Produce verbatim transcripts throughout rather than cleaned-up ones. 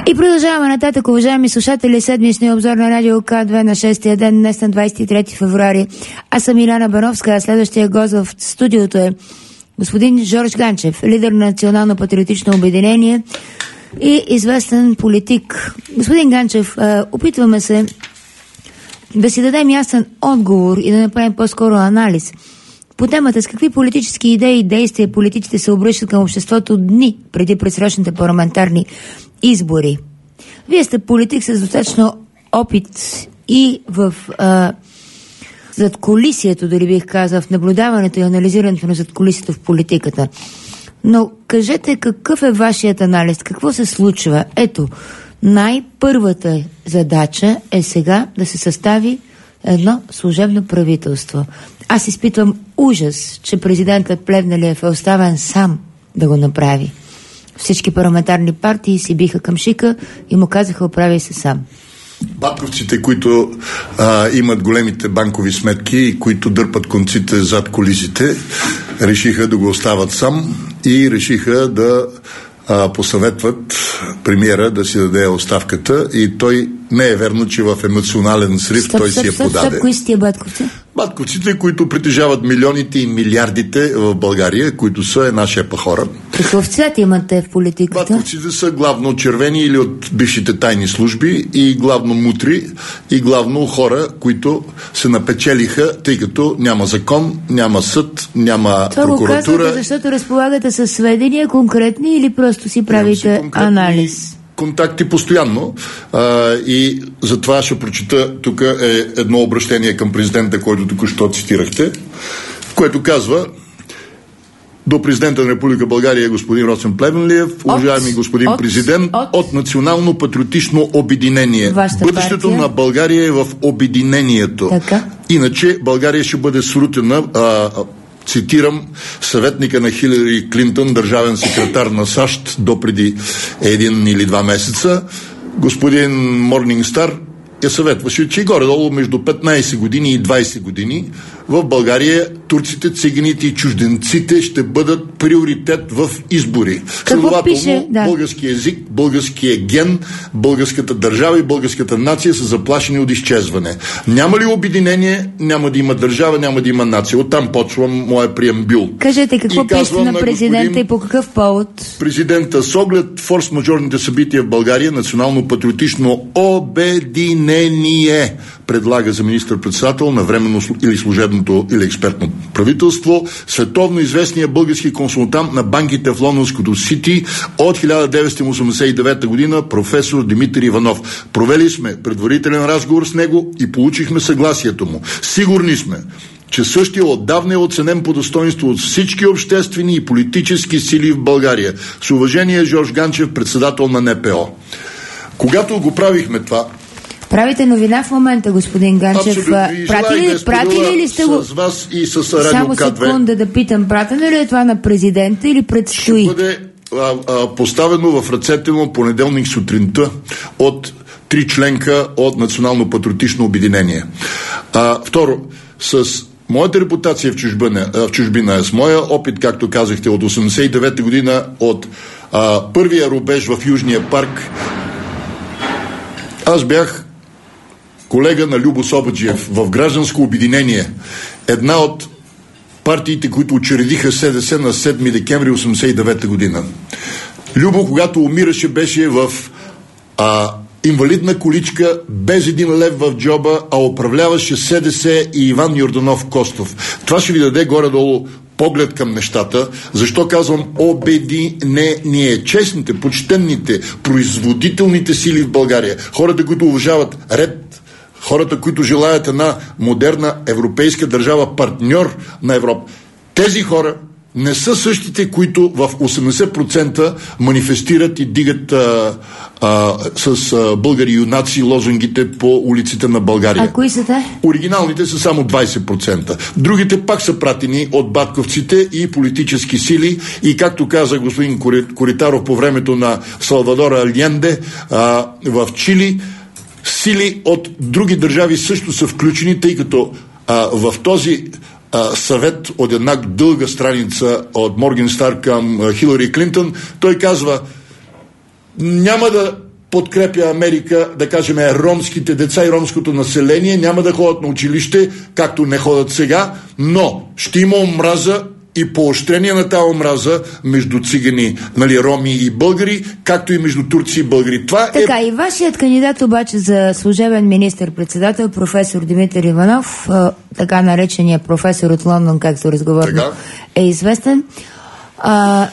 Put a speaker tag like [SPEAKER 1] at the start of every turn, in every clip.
[SPEAKER 1] И продължаваме нататък, уважаеми слушатели, седмичния обзор на Радио К две на шестия ден, днес на двадесет и трети февруари. Аз съм Иляна Бановска, а следващия гост в студиото е господин Жорж Ганчев, лидер на Национално патриотично обединение и известен политик. Господин Ганчев, опитваме се да си дадем ясен отговор и да направим по-скоро анализ по темата с какви политически идеи и действия политиците се обръщат към обществото дни преди предсрочните парламентарни избори. Вие сте политик с достатъчно опит и в а, задкулисието, дори бих казал, в наблюдаването и анализирането на задкулисието в политиката. Но кажете, какъв е вашият анализ? Какво се случва? Ето, най-първата задача е сега да се състави едно служебно правителство. Аз изпитвам ужас, че президентът Плевнелиев е оставен сам да го направи. Всички парламентарни партии си биха към шика и му казаха: оправи се сам.
[SPEAKER 2] Батковците, които а, имат големите банкови сметки и които дърпат конците зад колисите, решиха да го остават сам и решиха да а, посъветват премиера да си даде оставката, и той не е верно, че в емоционален срив
[SPEAKER 1] стоп,
[SPEAKER 2] той
[SPEAKER 1] стоп,
[SPEAKER 2] си я
[SPEAKER 1] стоп,
[SPEAKER 2] подаде.
[SPEAKER 1] Стоп, кои са тия батковци?
[SPEAKER 2] Батковците, които притежават милионите и милиардите в България, които са една шепа хора.
[SPEAKER 1] Какъв цвят имате в политиката?
[SPEAKER 2] Батковците са главно червени или от бившите тайни служби, и главно мутри, и главно хора, които се напечелиха, тъй като няма закон, няма съд, няма
[SPEAKER 1] Това
[SPEAKER 2] прокуратура.
[SPEAKER 1] Това го казвате, защото разполагате със сведения конкретни или просто си правите анализ?
[SPEAKER 2] Контакти постоянно, а, и затова ще прочита тук е едно обращение към президента, който току-що цитирахте, което казва: до президента на Република България господин Росен Плевнелиев, уважаеми господин
[SPEAKER 1] от,
[SPEAKER 2] президент,
[SPEAKER 1] от,
[SPEAKER 2] от Национално патриотично обединение. Бъдещето
[SPEAKER 1] партия?
[SPEAKER 2] на България е в обединението.
[SPEAKER 1] Така?
[SPEAKER 2] Иначе България ще бъде срутена. А, цитирам съветника на Хилари Клинтон, държавен секретар на САЩ до преди един или два месеца, господин Морнингстар, я съветваше, че горе-долу между петнайсет години и двайсет години в България турците, циганите и чужденците ще бъдат приоритет в избори. Следователно, да. Българския език, българския ген, българската държава и българската нация са заплашени от изчезване. Няма ли обединение, няма да има държава, няма да има нация. Оттам почвам моя преамбюл.
[SPEAKER 1] Кажете, какво пишете на президента и по какъв повод?
[SPEAKER 2] Президента, с оглед форс-мажорните събития в България, Национално патриотично обединение предлага за министър-председател на временно или служебното или експертно правителство световно известния български консултант на банките в лондонското Сити от хиляда деветстотин осемдесет и девета година професор Димитър Иванов. Провели сме предварителен разговор с него и получихме съгласието му. Сигурни сме, че същия отдавна е оценен по достоинство от всички обществени и политически сили в България. С уважение, Жорж Ганчев, председател на Н П О. Когато го правихме това,
[SPEAKER 1] правите новина в момента, господин Ганчев. Пратили, пратили ли сте го?
[SPEAKER 2] С вас и с Радио
[SPEAKER 1] Само
[SPEAKER 2] К две.
[SPEAKER 1] секунда да питам, пратено ли е това на президента или предстои?
[SPEAKER 2] Ще бъде а, а, поставено в ръцете му понеделник сутринта от три членка от Национално патриотично обединение. А, второ, с моята репутация в чужбина, в чужбина, с моя опит, както казахте, от осемдесет и девета година, от а, първия рубеж в Южния парк, аз бях колега на Любо Собаджиев в Гражданско обединение, една от партиите, които учредиха С Д С на седми декември осемдесет и девета година. Любо, когато умираше, беше в а, инвалидна количка, без един лев в джоба, а управляваше С Д С и Иван Йорданов Костов. Това ще ви даде горе-долу поглед към нещата. Защо казвам обединение? Честните, почтенните, производителните сили в България, хората, които уважават ред, хората, които желаят една модерна европейска държава, партньор на Европа. Тези хора не са същите, които в осемдесет процента манифестират и дигат а, а, с а, българи юнаци лозунгите по улиците на България.
[SPEAKER 1] А кои са те?
[SPEAKER 2] Оригиналните са само двайсет процента. Другите пак са пратени от батковците и политически сили, и както каза господин Коритаров по времето на Салвадор Алиенде а, в Чили, сили от други държави също са включени, тъй като а, в този а, съвет от една дълга страница от Моргенстар към а, Хилари Клинтон, той казва: няма да подкрепя Америка, да кажем, ромските деца и ромското население, няма да ходят на училище, както не ходят сега, но ще има омраза и поощрение на тази омраза между цигани, нали, роми и българи, както и между турци и българи. Това
[SPEAKER 1] така,
[SPEAKER 2] е...
[SPEAKER 1] и вашият кандидат обаче за служебен министър-председател, професор Димитър Иванов, така наречения професор от Лондон, както разговорно е известен, а,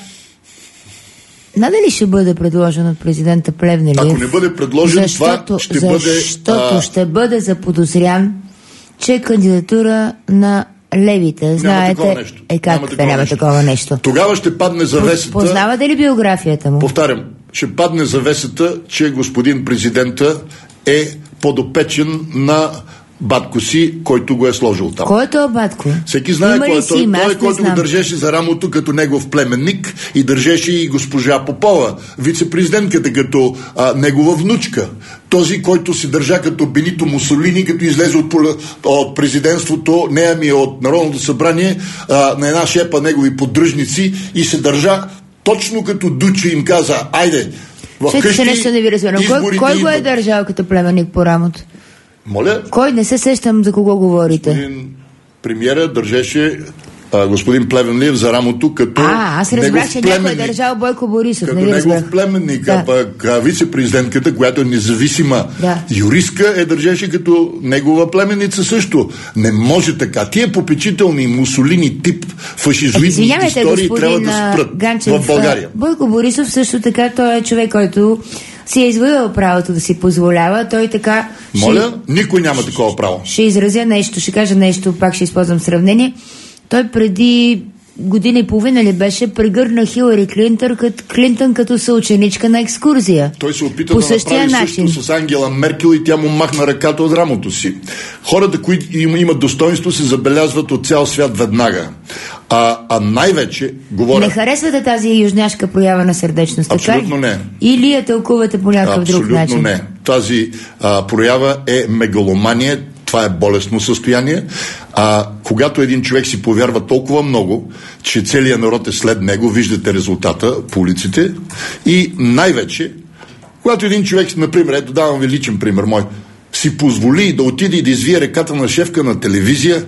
[SPEAKER 1] надали ще бъде предложен от президента Плевнелиев?
[SPEAKER 2] Ако не бъде предложен,
[SPEAKER 1] защото,
[SPEAKER 2] това ще
[SPEAKER 1] защото
[SPEAKER 2] бъде...
[SPEAKER 1] Защото а... ще бъде заподозрян, че е кандидатура на левите. Знаете,
[SPEAKER 2] няма нещо.
[SPEAKER 1] Е, как
[SPEAKER 2] няма такова,
[SPEAKER 1] няма
[SPEAKER 2] нещо.
[SPEAKER 1] такова нещо?
[SPEAKER 2] Тогава ще падне завесата...
[SPEAKER 1] Познавате ли биографията му?
[SPEAKER 2] Повтарям, ще падне завесата, че господин президента е подопечен на батко си, който го е сложил там.
[SPEAKER 1] Кой е това батко?
[SPEAKER 2] Всеки знае кой е той. Той, който го държеше за рамото като негов племенник и държеше и госпожа Попова, вице-президентката, като а, негова внучка. Този, който се държа като Бенито Мусолини, като излезе от, от президентството, не ами от Народното събрание, а, на една шепа негови поддръжници и се държа точно като Дуче им каза: айде, вкъщи
[SPEAKER 1] нещо не ви разбирам. Кой, кой го е държал като племенник по рамото?
[SPEAKER 2] Моля?
[SPEAKER 1] Кой? Не се сещам за кого говорите.
[SPEAKER 2] Господин премиера държеше а, господин Плевнелиев за рамото като
[SPEAKER 1] А, аз разбрах, че някой е държал Бойко Борисов.
[SPEAKER 2] Като
[SPEAKER 1] нали
[SPEAKER 2] негов
[SPEAKER 1] разбрах?
[SPEAKER 2] племенник,
[SPEAKER 1] да.
[SPEAKER 2] а пък вице-президентката, която е независима
[SPEAKER 1] да.
[SPEAKER 2] юристка, е държеше като негова племеница също. Не може така. Тия попечителни Мусолини тип фашизоидни истории трябва да спрат
[SPEAKER 1] Ганчев,
[SPEAKER 2] в България.
[SPEAKER 1] Бойко Борисов също така, той е човек, който си е извоювал правото да си позволява. Той така...
[SPEAKER 2] Моля?
[SPEAKER 1] Ще,
[SPEAKER 2] Никой няма такова право.
[SPEAKER 1] Ще изразя нещо, ще кажа нещо, пак ще използвам сравнение. Той преди година и половина ли беше, прегърна Хилари Клинтън, като, Клинтън като съученичка на екскурзия.
[SPEAKER 2] Той се опита
[SPEAKER 1] по
[SPEAKER 2] да направи
[SPEAKER 1] начин.
[SPEAKER 2] също с Ангела Меркел и тя му махна ръката от рамото си. Хората, които имат достоинство, се забелязват от цял свят веднага. А, а най-вече говоря...
[SPEAKER 1] Не харесвате тази южняшка проява на сърдечност, така ли?
[SPEAKER 2] Абсолютно не.
[SPEAKER 1] Или я тълкувате по някакъв друг начин?
[SPEAKER 2] Абсолютно не. Тази а, проява е мегаломания. Това е болестно състояние. А когато един човек си повярва толкова много, че целият народ е след него, виждате резултата по улиците, и най-вече, когато един човек, например, ето давам ви личен пример мой, си позволи да отиде и да извие ръката на шефка на телевизия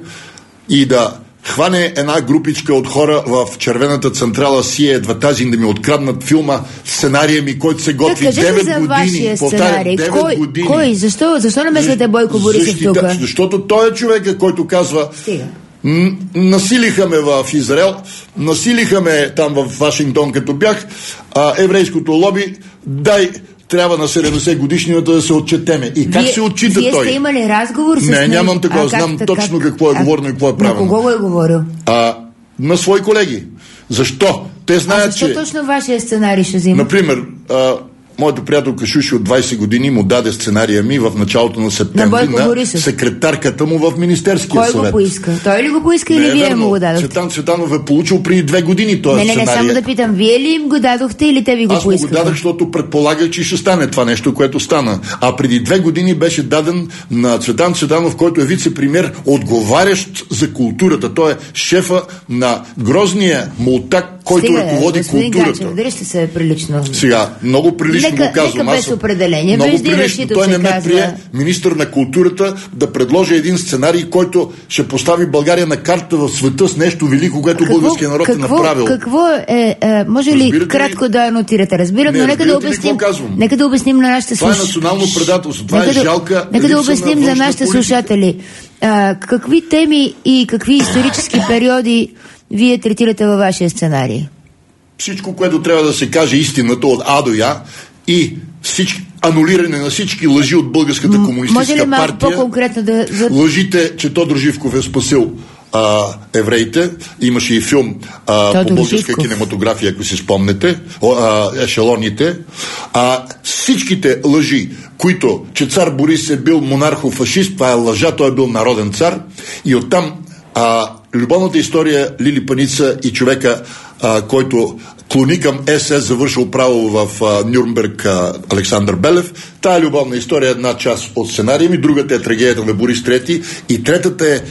[SPEAKER 2] и да хване една групичка от хора в червената централа си едва тази да ми откраднат филма, сценария ми, който се готви
[SPEAKER 1] да,
[SPEAKER 2] девет
[SPEAKER 1] за
[SPEAKER 2] години.
[SPEAKER 1] Повтарям, девет
[SPEAKER 2] кой, години.
[SPEAKER 1] Кой? Защо? Защо не мислите Бойко Борисов тук?
[SPEAKER 2] Защото той е човека, който казва:
[SPEAKER 1] Стига.
[SPEAKER 2] М- насилиха ме в Израел, насилиха ме там в Вашингтон, като бях, а, еврейското лоби, дай трябва на седемдесет годишнината да се отчетеме. И как
[SPEAKER 1] вие,
[SPEAKER 2] се отчита
[SPEAKER 1] вие
[SPEAKER 2] той?
[SPEAKER 1] Вие сте имали разговор с
[SPEAKER 2] Не,
[SPEAKER 1] него?
[SPEAKER 2] нямам такова. Знам как, точно как, какво е а, говорено и какво е правено.
[SPEAKER 1] На кого го е говорил?
[SPEAKER 2] А, на свои колеги. Защо? Те знаят,
[SPEAKER 1] а защо
[SPEAKER 2] че...
[SPEAKER 1] точно вашия сценарий ще взима?
[SPEAKER 2] Например, а, моята приятелка Шуши от двайсет години му даде сценария ми в началото на септември на, на секретарката му в Министерския
[SPEAKER 1] Кой
[SPEAKER 2] съвет.
[SPEAKER 1] Кой го поиска? Той ли го поиска, или
[SPEAKER 2] не,
[SPEAKER 1] вие
[SPEAKER 2] верно.
[SPEAKER 1] му го дадохте?
[SPEAKER 2] Цветан Цветанов е получил преди две години този
[SPEAKER 1] не, не,
[SPEAKER 2] сценарий.
[SPEAKER 1] Не, не, само да питам, вие ли им го дадохте или те ви го
[SPEAKER 2] Аз
[SPEAKER 1] поискаха?
[SPEAKER 2] Аз го дадах, защото предполагах, че ще стане това нещо, което стана. А преди две години беше даден на Цветан Цветанов, който е вице-премиер, отговарящ за културата. Той е шефа на грозния мултак, който
[SPEAKER 1] Стига,
[SPEAKER 2] ръководи културата.
[SPEAKER 1] Ганчев, дали ще се е прилично?
[SPEAKER 2] Сега, много прилично
[SPEAKER 1] нека,
[SPEAKER 2] го казвам.
[SPEAKER 1] Нека без определение.
[SPEAKER 2] Много прилично. Той не ме казва... прие министър на културата да предложи един сценарий, който ще постави България на карта в света с нещо велико, което българския народ
[SPEAKER 1] какво,
[SPEAKER 2] е направил.
[SPEAKER 1] Какво е, е може ли
[SPEAKER 2] разбирате
[SPEAKER 1] кратко
[SPEAKER 2] ли?
[SPEAKER 1] да анотирате? Разбирам,
[SPEAKER 2] не,
[SPEAKER 1] но нека да обясним.
[SPEAKER 2] Нека
[SPEAKER 1] да обясним на нашите слушатели.
[SPEAKER 2] Това е национално предателство. Това
[SPEAKER 1] нека
[SPEAKER 2] е жалка.
[SPEAKER 1] Нека да обясним
[SPEAKER 2] на
[SPEAKER 1] за нашите
[SPEAKER 2] политика.
[SPEAKER 1] слушатели. А, какви теми и какви исторически периоди вие третирате във вашия сценарий?
[SPEAKER 2] Всичко, което трябва да се каже истината от А до Я, и всички, анулиране на всички лъжи от Българската комунистическа партия.
[SPEAKER 1] По-конкретно да... За...
[SPEAKER 2] Лъжите, че Тодор Живков е спасил а, евреите. Имаше и филм а, по българска Живков. Кинематография, ако си спомнете, а, ешелоните. А, всичките лъжи, които, че цар Борис е бил монархо-фашист, това е лъжа, той е бил народен цар. И оттам а, любовната история Лили Паница и човека, а, който клони към ес ес, завършил право в а, Нюрнберг, а, Александър Белев. Тая любовна история е една част от сценария ми, другата е трагедията на Борис трети и третата е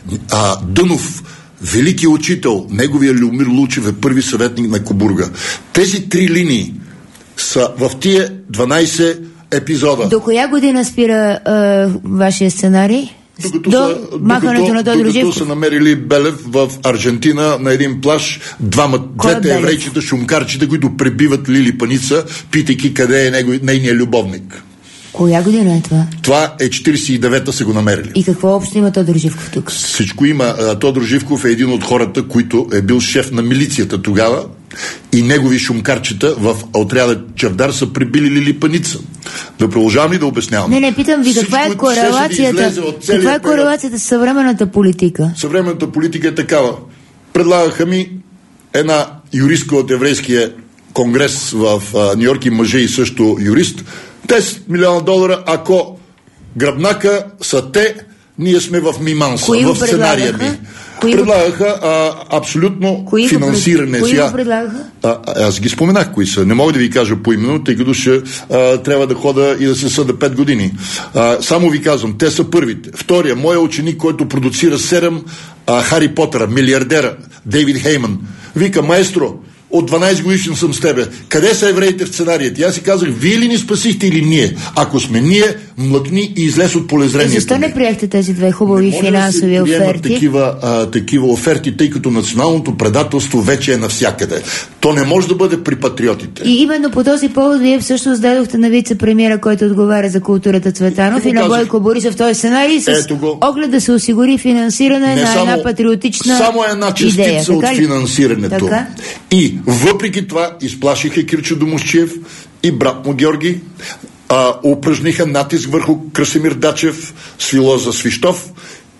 [SPEAKER 2] а, Дънов, велики учител, неговия Любомир Лучев е първи съветник на Кобурга. Тези три линии са в тия дванайсет епизода.
[SPEAKER 1] До коя година спира а, вашия сценарий?
[SPEAKER 2] Докато
[SPEAKER 1] До
[SPEAKER 2] са,
[SPEAKER 1] махането на Тодор Живков.
[SPEAKER 2] Докато са намерили Белев в Аржентина на един плаж, двама, двете еврейчета шумкарчета, които пребиват Лили Паница, питайки къде е него, нейният любовник.
[SPEAKER 1] Коя година е това?
[SPEAKER 2] Това е четиридесет и девета са го намерили.
[SPEAKER 1] И какво общо има Тодор Живков тук?
[SPEAKER 2] Всичко има. Тодор Живков е един от хората, които е бил шеф на милицията тогава и негови шумкарчета в отряда Чавдар са прибили Лили Паница. Да продължавам ли да обяснявам?
[SPEAKER 1] Не, не, питам ви, каква е корелацията, да каква е корелацията с съвременната политика?
[SPEAKER 2] Съвременната политика е такава. Предлагаха ми една юристка от еврейския конгрес в Ню Йорк и мъже и също юрист, десет милиона долара, ако гръбнака са те, ние сме в миманса,
[SPEAKER 1] Кои
[SPEAKER 2] в сценария ми. Кои предлагаха а, абсолютно
[SPEAKER 1] кои
[SPEAKER 2] финансиране.
[SPEAKER 1] Кои
[SPEAKER 2] Сега,
[SPEAKER 1] го предлагаха?
[SPEAKER 2] А, аз ги споменах кои са. Не мога да ви кажа поименно, тъй като ще а, трябва да хода и да се съда пет години. А, само ви казвам, те са първите. Втория, моя ученик, който продуцира седем а, Хари Потъра, милиардера, Дейвид Хейман, вика: маестро, от дванайсет годишен съм с тебе. Къде са евреите в сценарията? И аз си казах: вие ли ни спасихте или ние? Ако сме ние, млъкни и излез от полезрението.
[SPEAKER 1] И защо не приехте тези две хубави финансови
[SPEAKER 2] да
[SPEAKER 1] оферти?
[SPEAKER 2] Такива, а, такива оферти, тъй като националното предателство вече е навсякъде. То не може да бъде при патриотите.
[SPEAKER 1] И именно по този повод вие всъщност дадохте на вице-премиера, който отговаря за културата, Цветанов, и, и на Бойко Борисов този сценарий с оглед да се осигури финансиране не на само, една патриотична
[SPEAKER 2] само една частица
[SPEAKER 1] идея,
[SPEAKER 2] от финансирането. Така? И въпреки това изплашиха Кирчо Домусчиев и брат му Георги, а, упражниха натиск върху Красимир Дачев, Свилоза Свищов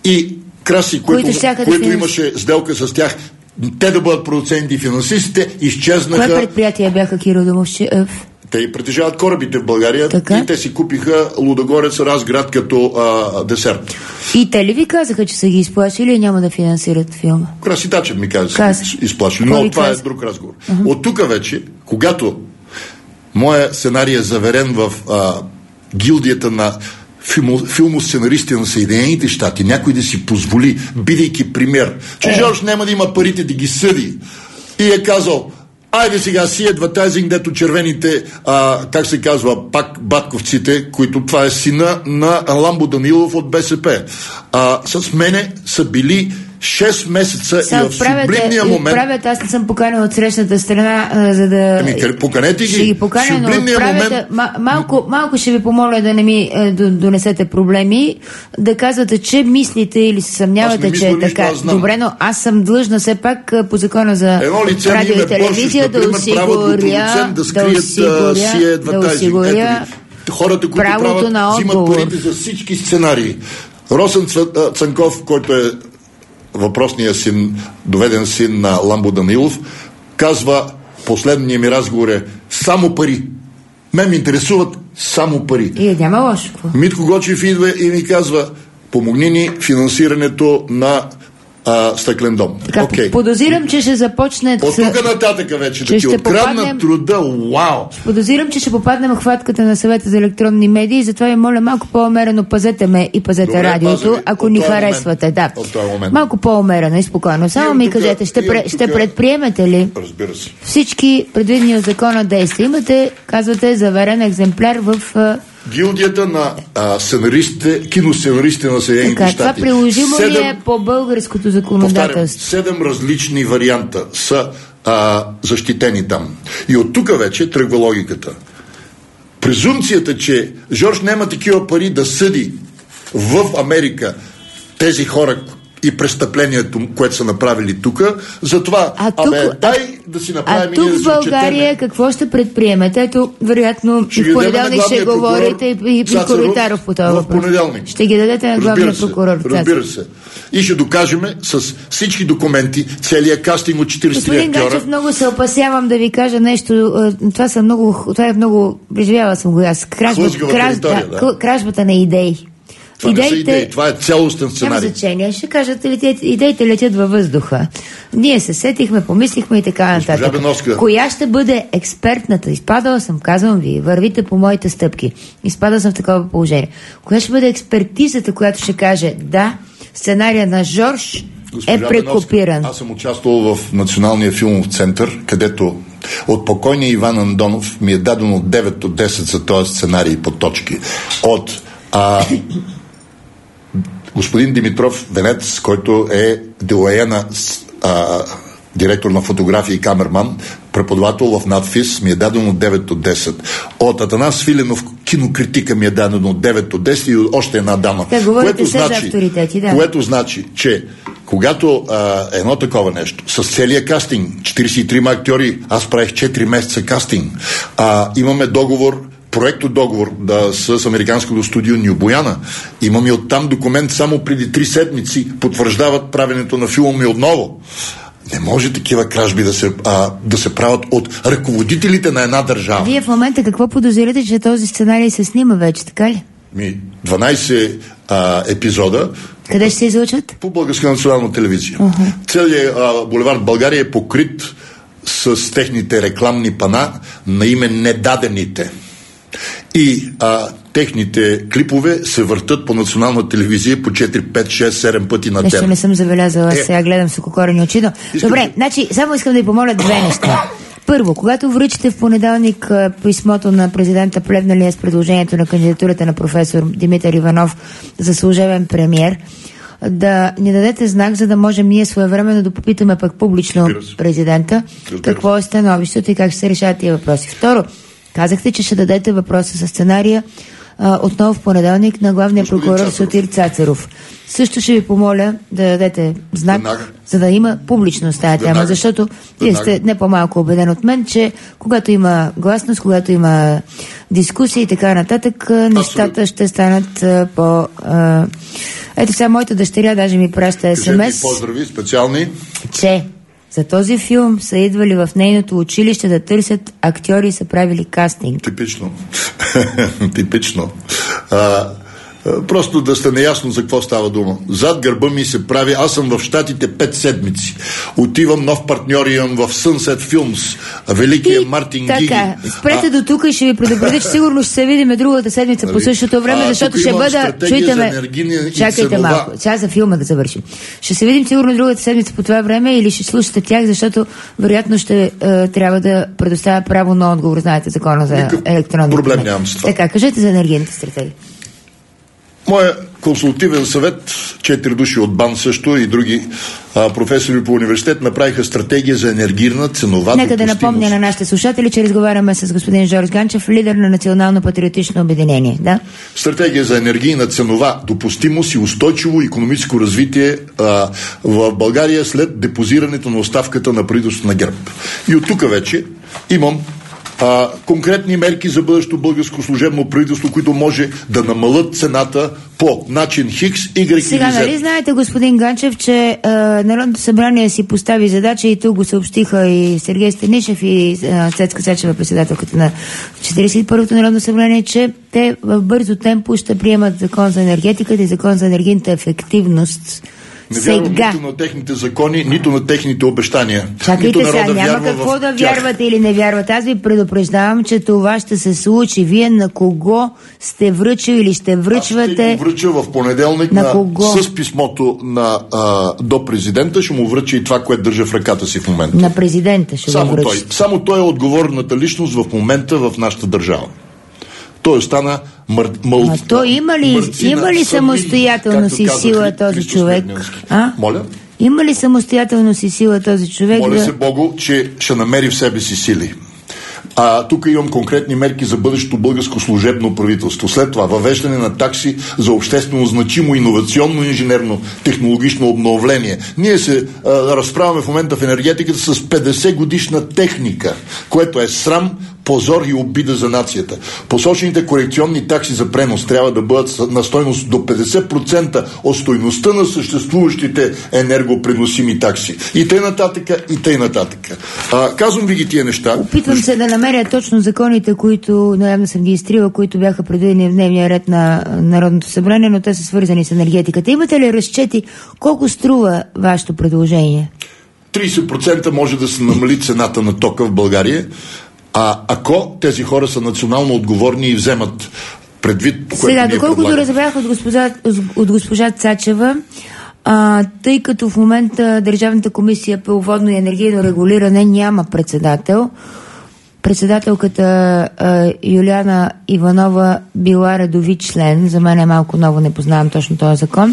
[SPEAKER 2] и Краси, което, което да имаше сделка с тях, те да бъдат продуценти и финансистите, изчезнаха.
[SPEAKER 1] Кое предприятия бяха Киро Домусчиев?
[SPEAKER 2] Те притежават корабите в България, така? И те си купиха Лудогорец, Разград като а, десерт.
[SPEAKER 1] И те ли ви казаха, че са ги изплашили и няма да финансират филма?
[SPEAKER 2] Краси Дачев ми каза, че са изплашили, но това каза? Е друг разговор. Uh-huh. От тук вече, когато моя сценарий е заверен в а, гилдията на филмосценаристи на Съединените щати, някой да си позволи, бидейки пример, че е. Жорж няма да има парите да ги съди, и е казал: айде сега си адвертайзинг, дето червените, а, как се казва, пак батковците, които това е сина на Ламбо Данилов от БСП. А, с мене са били шест месеца Са, и в сублимния момент...
[SPEAKER 1] Правят, аз не съм поканен от срещната страна, а, за да...
[SPEAKER 2] Ами, поканете ги.
[SPEAKER 1] Ще ги поканя, но правят, момент... ма, малко, малко ще ви помоля да не ми е, донесете проблеми, да казвате, че мислите или се съмнявате, че е така. Добре, но аз съм длъжна все пак по закона за радио и телевизия да осигуря да осигуря да осигуря
[SPEAKER 2] хората, които правят, взимат парите за всички сценарии. Росен Цанков, който е въпросният син, доведен син на Ламбо Данилов, казва: последния ми разговор е само пари. Мен ме интересуват само пари.
[SPEAKER 1] И няма лошо.
[SPEAKER 2] Митко Гочев идва и ми казва: помогни ни финансирането на а, Стъклен дом.
[SPEAKER 1] Така, okay. Подозирам, че ще започне...
[SPEAKER 2] От тук нататъка вече да ти откраднат попаднем... труда. Вау!
[SPEAKER 1] Подозирам, че ще попаднем в хватката на съвета за електронни медии, затова ви моля малко по-умерено, пазете ме и пазете Добре, радиото, пазали. Ако ни харесвате. Да. Малко по-умерено и спокойно. Само ми тука, кажете, ще, пре, ще предприемете ли всички предвидени от закона действия? Имате, казвате, заверен екземпляр в...
[SPEAKER 2] гилдията на а, сценаристите, киносценаристите на Съединените щати.
[SPEAKER 1] Това приложимо ли е по българското законодателство?
[SPEAKER 2] Седем различни варианта са а, защитени там. И от тук вече тръгва логиката. Презумцията, че Жорж няма такива пари да съди в Америка тези хора и престъплението, което са направили тук, затова,
[SPEAKER 1] а тук,
[SPEAKER 2] абе, дай да си направим...
[SPEAKER 1] А тук в България какво ще предприемете? Ето, вероятно,
[SPEAKER 2] ще
[SPEAKER 1] в понеделник ще говорите и, и Коритаров по това въпрос. Ще ги дадете на главния прокурор.
[SPEAKER 2] Разбира се. И ще докажем с всички документи, целият кастинг от четирийсет актьора.
[SPEAKER 1] Господин Ганчев, много се опасявам да ви кажа нещо. Това, са много, това е много... Преживяла съм го аз. Кражба, краж, да, да. Кражбата на идеи.
[SPEAKER 2] Това идеите, не са идеи, това е цялостен сценарий.
[SPEAKER 1] Няма значение. Ще кажете, идеите летят във въздуха. Ние се сетихме, помислихме и така нататък. Коя ще бъде експертната? Изпадала съм, казвам ви, вървите по моите стъпки. Изпадала съм в такова положение. Коя ще бъде експертизата, която ще каже: да, сценария на Жорж Госпожа е прекопиран?
[SPEAKER 2] Аз съм участвал в Националния филмов център, където От покойния Иван Андонов ми е дадено девет от десет за този сценарий по точки. От а, господин Димитров Венец, който е делоена а, директор на фотография и камерман, преподавател в надфис, ми е дадено девет от десет. От Атанас Филенов, кинокритика, ми е дадено девет от десет и още една дама.
[SPEAKER 1] Те говорите се за авторитети, да.
[SPEAKER 2] Което значи, че когато а, едно такова нещо, с целия кастинг, четиридесет и трима актьори, аз правих четири месеца кастинг, а, имаме договор, проекто договор да, с американското студио Ню Бояна. Имаме оттам документ, само преди три седмици потвърждават правенето на филма ми отново. Не може такива кражби да се, а, да се правят от ръководителите на една държава.
[SPEAKER 1] Вие в момента какво подозирате, че този сценарий се снима вече, така ли?
[SPEAKER 2] Ми, дванайсет а, епизода.
[SPEAKER 1] Къде ще се излъчват?
[SPEAKER 2] По Българска национална телевизия.
[SPEAKER 1] Uh-huh.
[SPEAKER 2] Целият а, булевард България е покрит с техните рекламни пана на име Недадените. И а, техните клипове се въртат по национална телевизия по четири, пет, шест, седем пъти на ден.
[SPEAKER 1] Нещо не съм забелязала, е. Сега гледам с ококорени очи. Но...
[SPEAKER 2] Искам...
[SPEAKER 1] Добре, значи, само искам да ви помоля две неща. Първо, когато връчите в понеделник писмото на президента Плевнелия с предложението на кандидатурата на професор Димитър Иванов за служебен премиер, да ни дадете знак, за да можем ние своевременно да попитаме пък публично президента какво е становището и как ще се решават тия въпроси. Второ, казахте, че ще дадете въпроса със сценария а, отново в понеделник на главния
[SPEAKER 2] Господин
[SPEAKER 1] прокурор
[SPEAKER 2] Цацаров.
[SPEAKER 1] Сотир Цацаров. Също ще ви помоля да дадете знак,
[SPEAKER 2] Веднага.
[SPEAKER 1] за да има публичност тази тема,
[SPEAKER 2] Веднага.
[SPEAKER 1] защото вие
[SPEAKER 2] Веднага.
[SPEAKER 1] сте не по-малко убеден от мен, че когато има гласност, когато има дискусии и така нататък, нещата ще станат а, по... А... Ето сега моята дъщеря даже ми праща ес ем ес,
[SPEAKER 2] Кажете поздрави, специални.
[SPEAKER 1] че за този филм са идвали в нейното училище да търсят актьори и са правили кастинг.
[SPEAKER 2] Типично. Типично. А, просто да сте неясно за какво става дума. Зад гърба ми се прави, аз съм в Щатите пет седмици. Отивам, нов партньор имам в Sunset Films, великия
[SPEAKER 1] И
[SPEAKER 2] Мартин
[SPEAKER 1] така,
[SPEAKER 2] Гиги.
[SPEAKER 1] спрете
[SPEAKER 2] А,
[SPEAKER 1] до тук и ще ви предупредя, че сигурно ще се видим другата седмица по същото време,
[SPEAKER 2] А,
[SPEAKER 1] защото
[SPEAKER 2] тук
[SPEAKER 1] ще
[SPEAKER 2] имам
[SPEAKER 1] бъда...
[SPEAKER 2] стратегия
[SPEAKER 1] Чуйте
[SPEAKER 2] за
[SPEAKER 1] ме,
[SPEAKER 2] енергийна и
[SPEAKER 1] чакайте
[SPEAKER 2] ценова.
[SPEAKER 1] малко, сега за филма да завършим. Ще се видим сигурно другата седмица по това време или ще слушате тях, защото вероятно ще е, трябва да предоставя право на отговор, знаете, закона за
[SPEAKER 2] Никакъв
[SPEAKER 1] електронни
[SPEAKER 2] проблем
[SPEAKER 1] документи.
[SPEAKER 2] нямам с това.
[SPEAKER 1] Така, кажете за енергийната стратегия.
[SPEAKER 2] Моя консултативен съвет, четири души от БАН също и други а, професори по университет направиха стратегия за енергийна ценова
[SPEAKER 1] Нека да
[SPEAKER 2] допустимост.
[SPEAKER 1] напомня на нашите слушатели, че разговаряме с господин Жорж Ганчев, лидер на Национално патриотично обединение. Да?
[SPEAKER 2] Стратегия за енергийна ценова допустимост и устойчиво икономическо развитие а, в България след депозирането на оставката на правителството на ГЕРБ. И от тук вече имам а, конкретни мерки за бъдещо българско служебно правителство, които може да намалят цената по начин Хикс, Y и
[SPEAKER 1] Сега, нали
[SPEAKER 2] Z.
[SPEAKER 1] знаете, господин Ганчев, че а, Народното събрание си постави задача и тук го съобщиха и Сергей Станишев и а, Цецка Цачева, председателката на четиридесет и първото Народно събрание, че те в бързо темпо ще приемат закон за енергетиката и закон за енергийната ефективност.
[SPEAKER 2] Не вярвам
[SPEAKER 1] Сега.
[SPEAKER 2] нито на техните закони, нито на техните обещания.
[SPEAKER 1] Чакайте
[SPEAKER 2] Нито
[SPEAKER 1] сега,
[SPEAKER 2] народа
[SPEAKER 1] няма
[SPEAKER 2] вярва
[SPEAKER 1] какво
[SPEAKER 2] в
[SPEAKER 1] да
[SPEAKER 2] тях.
[SPEAKER 1] вярвате или не вярвате. Аз ви предупреждавам, че това ще се случи. Вие на кого сте връчили или ще
[SPEAKER 2] Аз ще
[SPEAKER 1] връчвате?
[SPEAKER 2] го връча в понеделник
[SPEAKER 1] На
[SPEAKER 2] на,
[SPEAKER 1] кого?
[SPEAKER 2] с писмото на, а, до президента. Ще му връча и това, което държа в ръката си в момента.
[SPEAKER 1] На президента ще го
[SPEAKER 2] Само той.
[SPEAKER 1] връчите.
[SPEAKER 2] Само той е отговорната личност в момента в нашата държава. Той остана мър... мъл...
[SPEAKER 1] А той има ли,
[SPEAKER 2] мърцина,
[SPEAKER 1] има ли
[SPEAKER 2] съмнин,
[SPEAKER 1] самостоятелност
[SPEAKER 2] както
[SPEAKER 1] и
[SPEAKER 2] каза
[SPEAKER 1] сила
[SPEAKER 2] Хри-
[SPEAKER 1] този
[SPEAKER 2] Христос
[SPEAKER 1] човек?
[SPEAKER 2] Плевнелски.
[SPEAKER 1] А?
[SPEAKER 2] Моля?
[SPEAKER 1] Има ли самостоятелност и сила този човек?
[SPEAKER 2] Моля
[SPEAKER 1] да...
[SPEAKER 2] се Богу, че ще намери в себе си сили. А, тук имам конкретни мерки за бъдещото българско служебно правителство. След това въвеждане на такси за обществено значимо иновационно инженерно технологично обновление. Ние се а, разправяме в момента в енергетиката с петдесет годишна техника, което е срам, позор и обида за нацията. Посочените корекционни такси за пренос трябва да бъдат на стойност до петдесет процента от стойността на съществуващите енергопреносими такси. И тъй нататък, и тъй нататък. А, казвам ви ги тия неща.
[SPEAKER 1] Опитвам се да намеря точно законите, които, наявно съм ги изтрила, които бяха предвидени в дневния ред на Народното събрание, но те са свързани с енергетиката. Имате ли разчети колко струва вашето предложение?
[SPEAKER 2] тридесет процента може да се намали цената на тока в България, а ако тези хора са национално отговорни и вземат предвид, което
[SPEAKER 1] Сега,
[SPEAKER 2] ние
[SPEAKER 1] доколкото
[SPEAKER 2] предлагаме.
[SPEAKER 1] разбрах от госпожа, от госпожа Цачева, А, тъй като в момента Държавната комисия по водно и енергийно регулиране няма председател, председателката а, Юлиана Иванова била редови член, за мен е малко ново, не познавам точно този закон,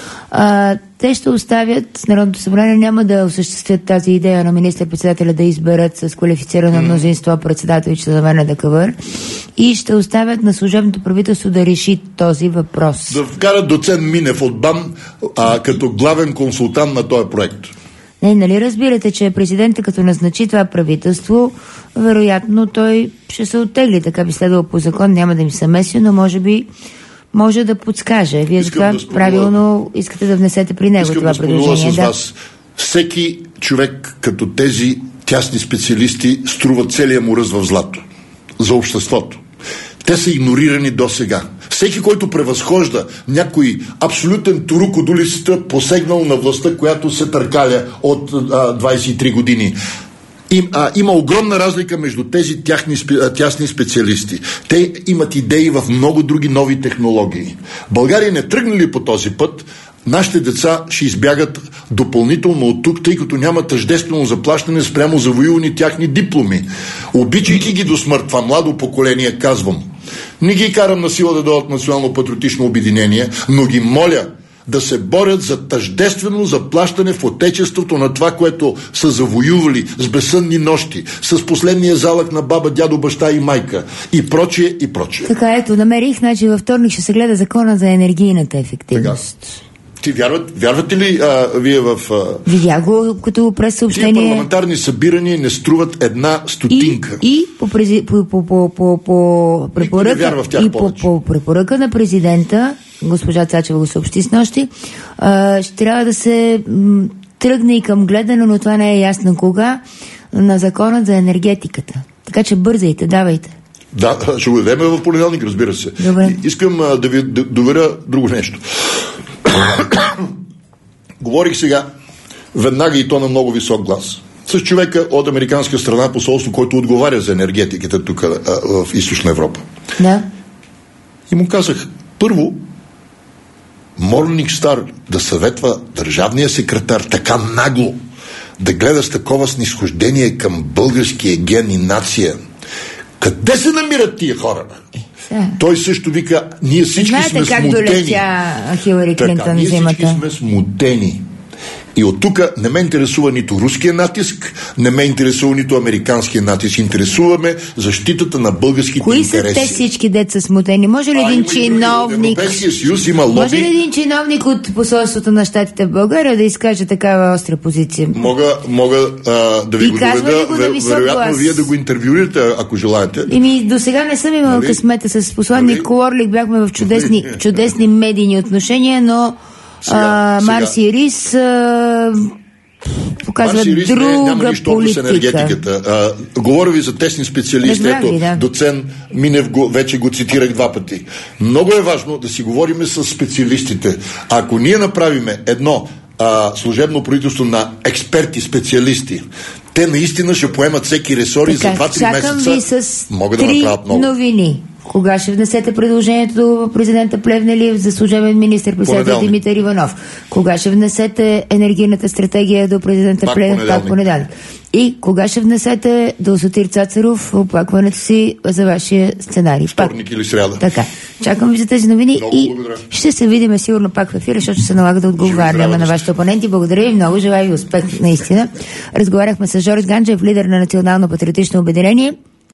[SPEAKER 1] а, те ще оставят, Народното събрание няма да осъществят тази идея на министър-председателя да изберат с квалифицирано мнозинство председател и членове на ДКВР и ще оставят на служебното правителство да реши този въпрос.
[SPEAKER 2] Да вкарат доцент Минев от БАН а, като главен консултант на този проект.
[SPEAKER 1] Не, нали разбирате, че президента като назначи това правителство, вероятно той ще се оттегли, така би следвало по закон, няма да им се меси, но може би може да подскаже. Вие това да правилно искате да внесете при него това
[SPEAKER 2] да
[SPEAKER 1] предложение.
[SPEAKER 2] С
[SPEAKER 1] да.
[SPEAKER 2] вас. Всеки човек като тези тясни специалисти струва целия му ръст в злато. За обществото. Те са игнорирани до сега. Всеки, който превъзхожда някой абсолютен турукодулиста, посегнал на властта, която се търкаля от а, двайсет и три години. Им, а, има огромна разлика между тези тяхни, тясни специалисти. Те имат идеи в много други нови технологии. България не тръгне ли по този път, нашите деца ще избягат допълнително от тук, тъй като няма тъждествено заплащане спрямо завоювани тяхни дипломи. Обичайки ги до смърт, това младо поколение, казвам, не ги карам на сила да дойдат национално-патриотично обединение, но ги моля да се борят за тъждествено заплащане в отечеството на това, което са завоювали с безсънни нощи, с последния залък на баба, дядо, баща и майка и прочие, и прочие.
[SPEAKER 1] Така, ето, намерих, значи във вторник ще се гледа закона за енергийната ефективност.
[SPEAKER 2] Така. Ти вярват, вярвате ли а, вие в... А...
[SPEAKER 1] Видя го като през съобщение.
[SPEAKER 2] Тия парламентарни събирания не струват една стотинка.
[SPEAKER 1] И, и по, прези... по, по, по, по, по препоръка и по, по препоръка на президента, госпожа Цачева го съобщи с нощи, а, ще трябва да се м, тръгне и към гледане, но това не е ясно кога, на закона за енергетиката. Така че бързайте, давайте.
[SPEAKER 2] Да, ще го дадем в понеделник, разбира се.
[SPEAKER 1] Добре.
[SPEAKER 2] Искам а, да ви да, доверя друго нещо. Говорих сега веднага и то на много висок глас с човека от американска страна, посолство, който отговаря за енергетиката тук а, в Източна Европа.
[SPEAKER 1] Да.
[SPEAKER 2] И му казах, първо, Morning Star да съветва държавния секретар така нагло да гледа с такова снисхождение към българския ген и нация. Къде се намират тия хора?
[SPEAKER 1] Да.
[SPEAKER 2] Той също вика, ние всички
[SPEAKER 1] знаете
[SPEAKER 2] сме
[SPEAKER 1] как
[SPEAKER 2] смутени.
[SPEAKER 1] долетя Хилари Клинтон
[SPEAKER 2] ние
[SPEAKER 1] зимата?
[SPEAKER 2] всички сме смутени. И от тук не ме интересува нито руския натиск, не ме интересува нито американския натиск. Интересуваме защитата на българските
[SPEAKER 1] Кои
[SPEAKER 2] интереси.
[SPEAKER 1] Кои са те всички деца смутени? Може ли
[SPEAKER 2] а,
[SPEAKER 1] един чиновник...
[SPEAKER 2] Европейския съюз има лоби...
[SPEAKER 1] Може ли един чиновник от посолството на щатите в България да изкаже такава остра позиция?
[SPEAKER 2] Мога, мога а, да ви
[SPEAKER 1] и
[SPEAKER 2] го доведа.
[SPEAKER 1] Го да
[SPEAKER 2] вероятно вие да го интервюирате, ако желаете.
[SPEAKER 1] Еми, до сега не съм имала
[SPEAKER 2] нали?
[SPEAKER 1] късмета с посланник Колорлик. Бяхме в чудесни, чудесни медийни отношения, но сега, а, сега. Марси Рис а, показва Марси Рис друга не, няма нищо
[SPEAKER 2] политика. С енергетиката. А, говоря ви за тесни специалисти. Ето,
[SPEAKER 1] да.
[SPEAKER 2] доцент Минев го, вече го цитирах два пъти. Много е важно да си говорим с специалистите. Ако ние направиме едно а, служебно правителство на експерти, специалисти, те наистина ще поемат всеки ресор и за два-три месеца
[SPEAKER 1] ви с
[SPEAKER 2] могат да направят много.
[SPEAKER 1] Новини. Кога ще внесете предложението до президента Плевнелиев за служебен министър-председател Димитър Иванов? Кога ще внесете енергийната стратегия до президента Плевнелиев? Пак понеделник. И кога ще внесете до Сотир Цацаров оплакването си за вашия сценарий?
[SPEAKER 2] Вторник или сряда.
[SPEAKER 1] Така. Чакам ви за тези новини.
[SPEAKER 2] Много
[SPEAKER 1] и
[SPEAKER 2] благодаря.
[SPEAKER 1] Ще се видим сигурно пак в ефира, защото се налага да отговаряме на вашите опоненти. Благодаря ви много. Желая ви успех наистина. Разговаряхме с Жорж Ганчев, лидер на Национално патриотично обединение.